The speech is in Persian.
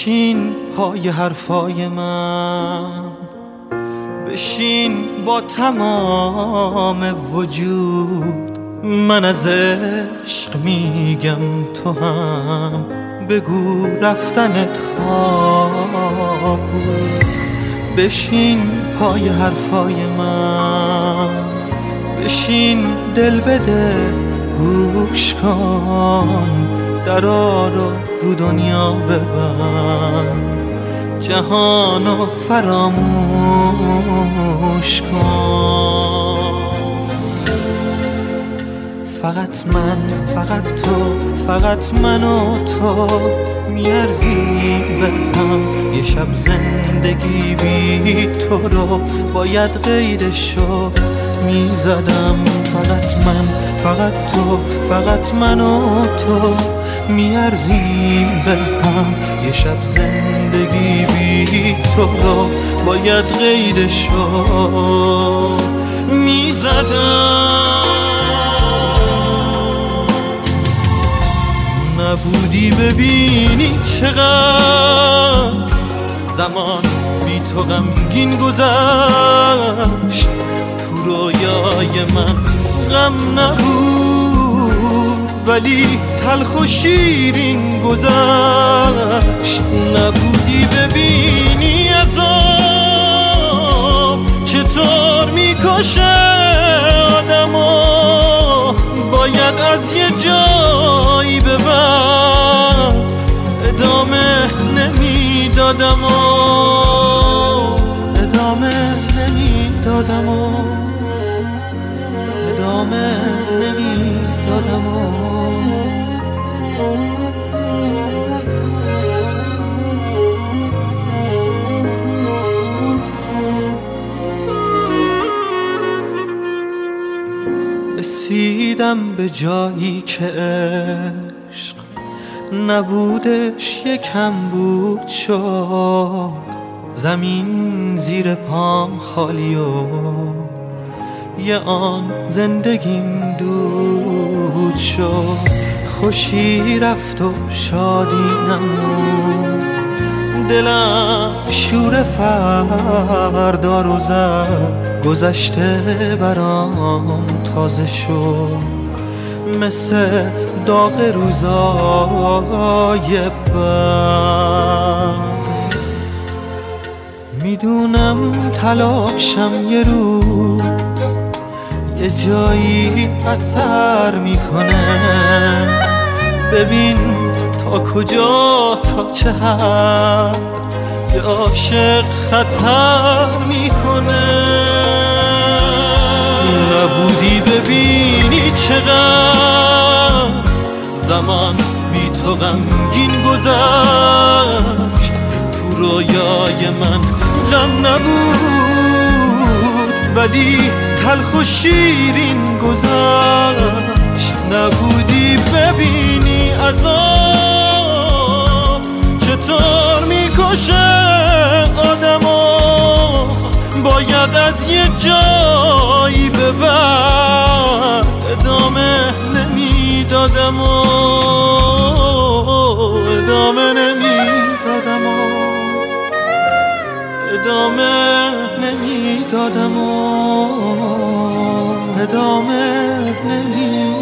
بشین پای حرفای من، بشین با تمام وجود. من از عشق میگم تو هم بگو رفتنت خواب بود. بشین پای حرفای من، بشین دل بده گوش کن، درا رو دنیا ببند، جهانو فراموش کن. فقط من، فقط تو، فقط من و تو میارزیم به هم. یه شب زندگی بی تو رو باید غیرشو میزدم. فقط من، فقط تو، فقط من و تو میارزیم به هم. یه شب زندگی بی تو رو باید غیرشو میزدم. نبودی ببینی چقدر زمان بی تو غمگین گذشت. تو رویای من غم نبود ولی تلخ و شیرین گذشت. نبودی ببینی عذاب چطور میکشه آدمو، باید از یه جایی به بعد ادامه نمیدادم و ادامه نمیدادم و ادامه نمیدادم و رسیدم به جایی که عشق نبودش یکم بود شد. زمین زیر پام خالی و یه آن زندگیم دود شد. خوشی رفت و شادی نمون، دلم شور فردا رو زد. گذشته برام تازه شد مثل داغ روزای بعد. میدونم تلاشم یه روز یه جایی اثر میکنه. ببین تا کجا، تا چه حد یه عاشق خطر میکنه. نبودی ببینی چقدر زمان بی تو غمگین گذشت. تو رویای من غم نبود ولی تلخ و شیرین گذشت. نبودی ببینی عذاب چطور میکشه آدمو، باید از یه جایی به بعد ادامه نمیدادم و ادامه نمیدادم و ادامه نمیدادم و ادامه نمیدادم.